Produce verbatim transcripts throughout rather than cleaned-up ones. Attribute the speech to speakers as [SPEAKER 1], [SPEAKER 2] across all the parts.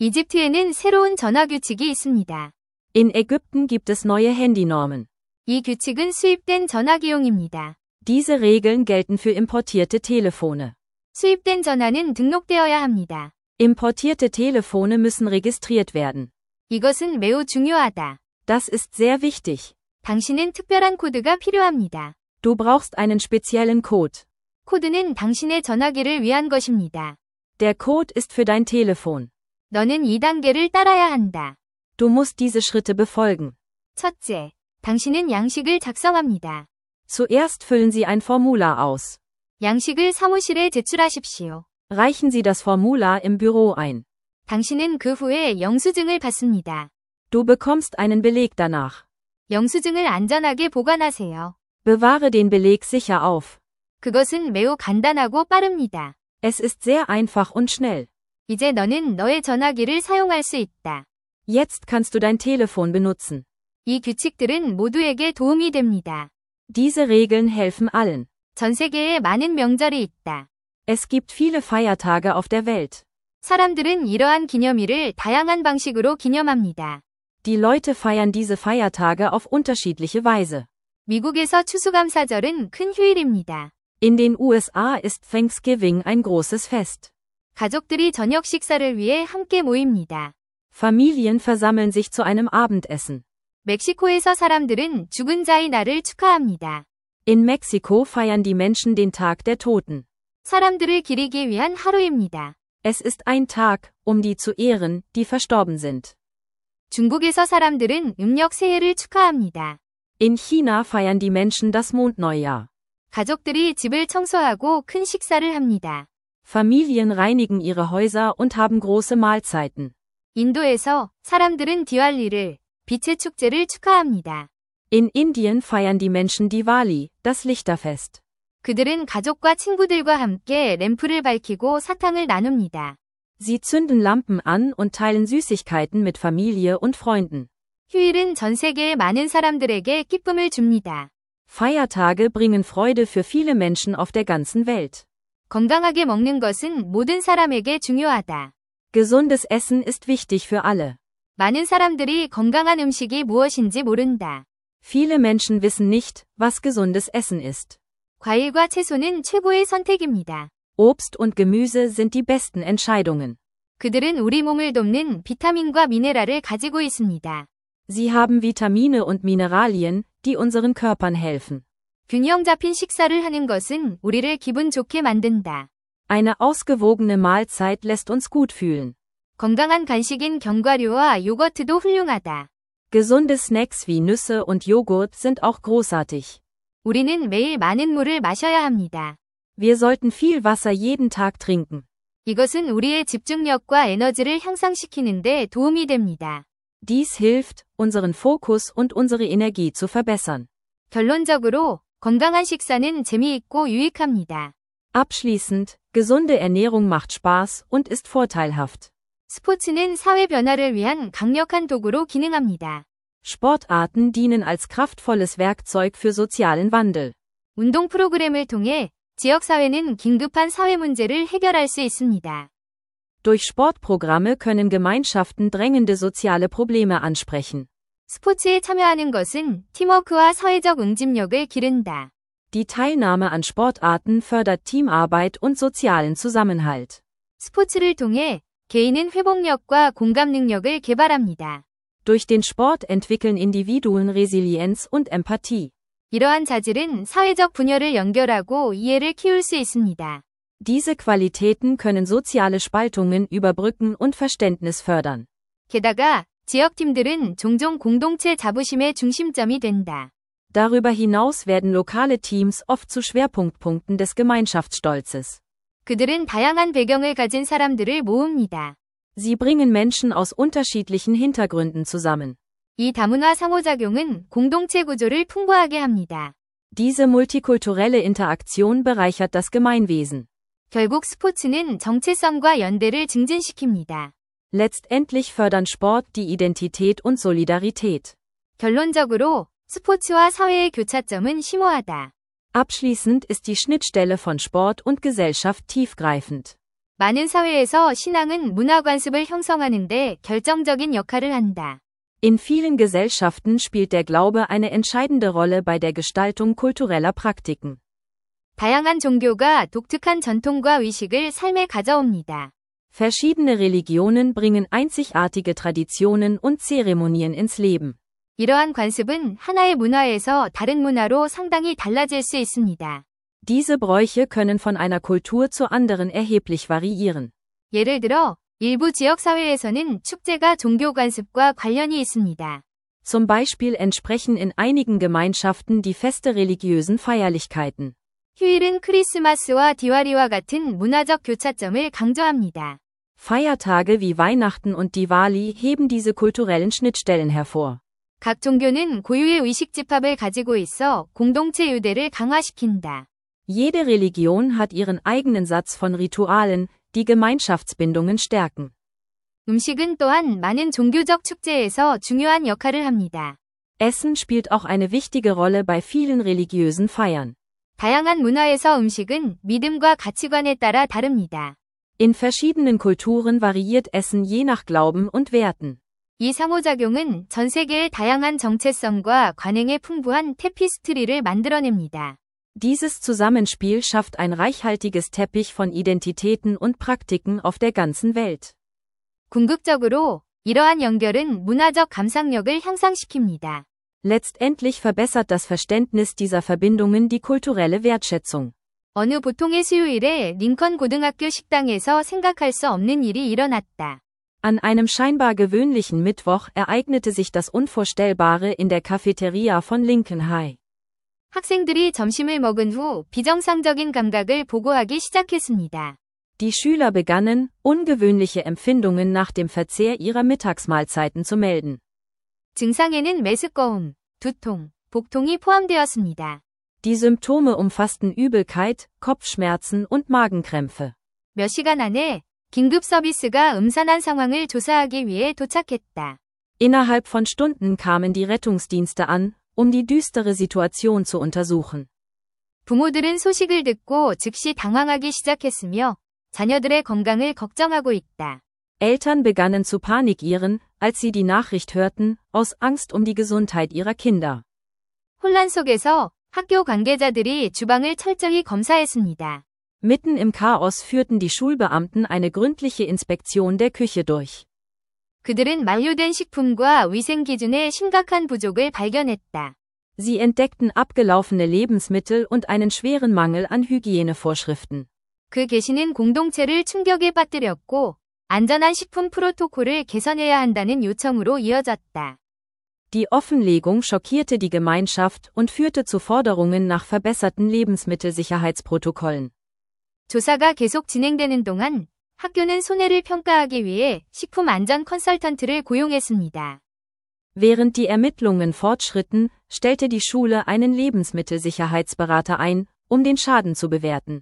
[SPEAKER 1] 이집트에는 새로운 전화 규칙이 있습니다.
[SPEAKER 2] In Ägypten gibt es neue Handynormen.
[SPEAKER 1] 이 규칙은 수입된 전화기용입니다.
[SPEAKER 2] Diese Regeln gelten für importierte Telefone.
[SPEAKER 1] 수입된 전화는 등록되어야 합니다.
[SPEAKER 2] Importierte Telefone müssen registriert werden.
[SPEAKER 1] 이것은 매우 중요하다.
[SPEAKER 2] Das ist sehr wichtig.
[SPEAKER 1] 당신은 특별한 코드가 필요합니다.
[SPEAKER 2] Du brauchst einen speziellen Code.
[SPEAKER 1] 코드는 당신의 전화기를 위한 것입니다.
[SPEAKER 2] Der Code ist für dein Telefon.
[SPEAKER 1] 너는 이 단계를 따라야 한다.
[SPEAKER 2] Du musst diese Schritte befolgen.
[SPEAKER 1] 첫째, 당신은 양식을 작성합니다.
[SPEAKER 2] Zuerst füllen Sie ein Formular aus.
[SPEAKER 1] 양식을 사무실에 제출하십시오.
[SPEAKER 2] Reichen Sie das Formular im Büro ein.
[SPEAKER 1] 당신은 그 후에 영수증을 받습니다.
[SPEAKER 2] Du bekommst einen Beleg danach.
[SPEAKER 1] 영수증을 안전하게 보관하세요.
[SPEAKER 2] Bewahre den Beleg sicher auf.
[SPEAKER 1] 그것은 매우 간단하고 빠릅니다.
[SPEAKER 2] Es ist sehr einfach und schnell.
[SPEAKER 1] 이제 너는 너의 전화기를 사용할 수 있다.
[SPEAKER 2] Jetzt kannst du dein Telefon benutzen.
[SPEAKER 1] 이 규칙들은 모두에게 도움이 됩니다.
[SPEAKER 2] Diese Regeln helfen allen.
[SPEAKER 1] 전 세계에 많은 명절이 있다.
[SPEAKER 2] Es gibt viele Feiertage auf der Welt.
[SPEAKER 1] 사람들은 이러한 기념일을 다양한 방식으로 기념합니다.
[SPEAKER 2] Die Leute feiern diese Feiertage auf unterschiedliche Weise.
[SPEAKER 1] 미국에서 추수감사절은 큰 휴일입니다.
[SPEAKER 2] In den U S A ist Thanksgiving ein großes Fest.
[SPEAKER 1] 가족들이 저녁 식사를 위해 함께 모입니다.
[SPEAKER 2] Familien versammeln sich zu einem Abendessen.
[SPEAKER 1] 멕시코에서 사람들은 죽은 자의 날을 축하합니다.
[SPEAKER 2] In Mexiko feiern die Menschen den Tag der Toten.
[SPEAKER 1] 사람들을 기리기 위한 하루입니다.
[SPEAKER 2] Es ist ein Tag, um die zu ehren, die verstorben sind.
[SPEAKER 1] 중국에서 사람들은 음력 새해를 축하합니다.
[SPEAKER 2] In China feiern die Menschen das Mondneujahr.
[SPEAKER 1] 가족들이 집을 청소하고 큰 식사를 합니다.
[SPEAKER 2] Familien reinigen ihre Häuser und haben große Mahlzeiten.
[SPEAKER 1] 인도에서 사람들은 디왈리를, 빛의 축제를 축하합니다.
[SPEAKER 2] In Indien feiern die Menschen Diwali, das Lichterfest.
[SPEAKER 1] 그들은 가족과 친구들과 함께 램프를 밝히고 사탕을 나눕니다.
[SPEAKER 2] Sie zünden Lampen an und teilen Süßigkeiten mit Familie und Freunden.
[SPEAKER 1] 휴일은 전 세계의 많은 사람들에게 기쁨을 줍니다.
[SPEAKER 2] Feiertage bringen Freude für viele Menschen auf der ganzen Welt.
[SPEAKER 1] 건강하게 먹는 것은 모든 사람에게 중요하다.
[SPEAKER 2] Gesundes Essen ist wichtig für alle.
[SPEAKER 1] 많은 사람들이 건강한 음식이 무엇인지 모른다.
[SPEAKER 2] Viele Menschen wissen nicht, was gesundes Essen ist.
[SPEAKER 1] 과일과 채소는 최고의 선택입니다.
[SPEAKER 2] Obst und Gemüse sind die besten Entscheidungen.
[SPEAKER 1] 그들은 우리 몸을 돕는 비타민과 미네랄을 가지고 있습니다.
[SPEAKER 2] Sie haben Vitamine und Mineralien, die unseren Körpern helfen.
[SPEAKER 1] 균형 잡힌 식사를 하는 것은 우리를 기분 좋게 만든다.
[SPEAKER 2] Eine ausgewogene Mahlzeit lässt uns gut fühlen.
[SPEAKER 1] 건강한 간식인 견과류와 요거트도 훌륭하다.
[SPEAKER 2] Gesunde Snacks wie Nüsse und Joghurt sind auch großartig.
[SPEAKER 1] 우리는 매일 많은 물을 마셔야 합니다.
[SPEAKER 2] Wir sollten viel Wasser jeden Tag trinken.
[SPEAKER 1] 이것은 우리의 집중력과 에너지를 향상시키는 데 도움이 됩니다.
[SPEAKER 2] Dies hilft, unseren Fokus und unsere Energie zu verbessern.
[SPEAKER 1] 결론적으로 건강한 식사는 재미있고 유익합니다.
[SPEAKER 2] Abschließend, gesunde Ernährung macht Spaß und ist vorteilhaft.
[SPEAKER 1] 스포츠는 사회 변화를 위한 강력한 도구로 기능합니다.
[SPEAKER 2] Sportarten dienen als kraftvolles Werkzeug für sozialen Wandel.
[SPEAKER 1] 운동 프로그램을 통해 지역사회는 긴급한 사회 문제를 해결할 수 있습니다.
[SPEAKER 2] Durch Sportprogramme können Gemeinschaften drängende soziale Probleme ansprechen.
[SPEAKER 1] 스포츠에 참여하는 것은 팀워크와 사회적 응집력을 기른다.
[SPEAKER 2] Die Teilnahme an Sportarten fördert Teamarbeit und sozialen Zusammenhalt.
[SPEAKER 1] 스포츠를 통해 개인은 회복력과 공감 능력을 개발합니다.
[SPEAKER 2] Durch den Sport entwickeln Individuen Resilienz und Empathie.
[SPEAKER 1] 이러한 자질은 사회적 분열을 연결하고 이해를 키울 수 있습니다.
[SPEAKER 2] Diese Qualitäten können soziale Spaltungen überbrücken und Verständnis fördern.
[SPEAKER 1] 게다가 지역팀들은 종종 공동체 자부심의 중심점이 된다.
[SPEAKER 2] Darüber hinaus werden lokale Teams oft zu Schwerpunktpunkten des Gemeinschaftsstolzes.
[SPEAKER 1] 그들은 다양한 배경을 가진 사람들을 모읍니다.
[SPEAKER 2] Sie bringen Menschen aus unterschiedlichen Hintergründen zusammen.
[SPEAKER 1] 이 다문화 상호작용은 공동체 구조를 풍부하게 합니다.
[SPEAKER 2] Diese multikulturelle Interaktion bereichert das Gemeinwesen.
[SPEAKER 1] 결국 스포츠는 정체성과 연대를 증진시킵니다.
[SPEAKER 2] Letztendlich fördern Sport die Identität und Solidarität.
[SPEAKER 1] 결론적으로 스포츠와 사회의 교차점은 심오하다.
[SPEAKER 2] Abschließend ist die Schnittstelle von Sport und Gesellschaft tiefgreifend.
[SPEAKER 1] 많은 사회에서 신앙은 문화 관습을 형성하는 데 결정적인 역할을 한다.
[SPEAKER 2] In vielen Gesellschaften spielt der Glaube eine entscheidende Rolle bei der Gestaltung kultureller Praktiken.
[SPEAKER 1] 다양한 종교가 독특한 전통과 의식을 삶에 가져옵니다.
[SPEAKER 2] Verschiedene Religionen bringen einzigartige Traditionen und Zeremonien ins Leben.
[SPEAKER 1] 이러한 관습은 하나의 문화에서 다른 문화로 상당히 달라질 수 있습니다.
[SPEAKER 2] Diese Bräuche können von einer Kultur zur anderen erheblich variieren.
[SPEAKER 1] 예를 들어, 일부 지역사회에서는 축제가 종교 관습과 관련이 있습니다.
[SPEAKER 2] Zum Beispiel entsprechen in einigen Gemeinschaften die Feste religiösen Feierlichkeiten.
[SPEAKER 1] 휴일은 크리스마스와 디와리와 같은 문화적 교차점을 강조합니다.
[SPEAKER 2] Feiertage wie Weihnachten und Diwali heben diese kulturellen Schnittstellen hervor.
[SPEAKER 1] 각 종교는 고유의 의식 집합을 가지고 있어 공동체 유대를 강화시킨다.
[SPEAKER 2] Jede Religion hat ihren eigenen Satz von Ritualen, die Gemeinschaftsbindungen stärken.
[SPEAKER 1] 음식은 또한 많은 종교적 축제에서 중요한 역할을 합니다.
[SPEAKER 2] Essen spielt auch eine wichtige Rolle bei vielen religiösen Feiern.
[SPEAKER 1] 다양한 문화에서 음식은 믿음과 가치관에 따라 다릅니다.
[SPEAKER 2] In verschiedenen Kulturen variiert Essen je nach Glauben und Werten.
[SPEAKER 1] 이 상호작용은 전 세계의 다양한 정체성과 관행의 풍부한 테피스트리를 만들어냅니다.
[SPEAKER 2] Dieses Zusammenspiel schafft ein reichhaltiges Teppich von Identitäten und Praktiken auf der ganzen Welt.
[SPEAKER 1] 궁극적으로 이러한 연결은 문화적 감상력을 향상시킵니다.
[SPEAKER 2] Letztendlich verbessert das Verständnis dieser Verbindungen die kulturelle Wertschätzung.
[SPEAKER 1] 어느 보통의 수요일에 링컨 고등학교 식당에서 생각할 수 없는 일이 일어났다.
[SPEAKER 2] An einem scheinbar gewöhnlichen Mittwoch ereignete sich das Unvorstellbare in der Cafeteria von Lincoln High.
[SPEAKER 1] 학생들이 점심을 먹은 후 비정상적인 감각을 보고하기 시작했습니다.
[SPEAKER 2] Die Schüler begannen, ungewöhnliche Empfindungen nach dem Verzehr ihrer Mittagsmahlzeiten zu melden.
[SPEAKER 1] 증상에는 메스꺼움, 두통, 복통이 포함되었습니다.
[SPEAKER 2] Die Symptome umfassten Übelkeit, Kopfschmerzen und Magenkrämpfe.
[SPEAKER 1] 몇 시간 안에 긴급 서비스가 음산한 상황을 조사하기 위해 도착했다.
[SPEAKER 2] Innerhalb von Stunden kamen die Rettungsdienste an, um die düstere Situation zu untersuchen.
[SPEAKER 1] 부모들은 소식을 듣고 즉시 당황하기 시작했으며 자녀들의 건강을 걱정하고 있다.
[SPEAKER 2] Eltern begannen zu panikieren, als sie die Nachricht hörten, aus Angst um die Gesundheit ihrer Kinder.
[SPEAKER 1] 혼란 속에서 학교 관계자들이 주방을 철저히 검사했습니다.
[SPEAKER 2] Mitten im Chaos führten die Schulbeamten eine gründliche Inspektion der Küche durch.
[SPEAKER 1] 그들은 만료된 식품과 위생 기준의 심각한 부족을 발견했다.
[SPEAKER 2] Sie entdeckten abgelaufene Lebensmittel und einen schweren Mangel an Hygienevorschriften.
[SPEAKER 1] 그 게시는 공동체를 충격에 빠뜨렸고 안전한 식품 프로토콜을 개선해야 한다는 요청으로 이어졌다.
[SPEAKER 2] Die Offenlegung schockierte die Gemeinschaft und führte zu Forderungen nach verbesserten Lebensmittelsicherheitsprotokollen.
[SPEAKER 1] 조사가 계속 진행되는 동안 학교는 손해를 평가하기 위해 식품 안전 컨설턴트를 고용했습니다.
[SPEAKER 2] Während die Ermittlungen fortschritten, stellte die Schule einen Lebensmittelsicherheitsberater ein, um den Schaden zu bewerten.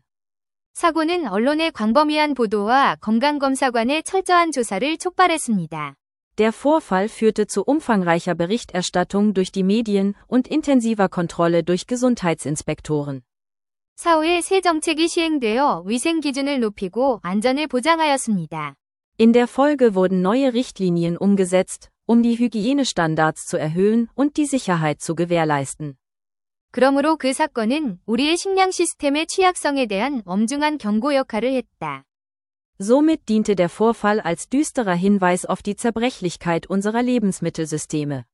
[SPEAKER 1] 사고는 언론의 광범위한 보도와 건강검사관의 철저한 조사를 촉발했습니다.
[SPEAKER 2] Der Vorfall führte zu umfangreicher Berichterstattung durch die Medien und intensiver Kontrolle durch Gesundheitsinspektoren.
[SPEAKER 1] 사후에 새 정책이 시행되어 위생 기준을 높이고 안전을 보장하였습니다.
[SPEAKER 2] In der Folge wurden neue Richtlinien umgesetzt, um die Hygienestandards zu erhöhen und die Sicherheit zu gewährleisten.
[SPEAKER 1] 그러므로 그 사건은 우리의 식량 시스템의 취약성에 대한 엄중한 경고 역할을 했다.
[SPEAKER 2] Somit diente der Vorfall als düsterer Hinweis auf die Zerbrechlichkeit unserer Lebensmittelsysteme.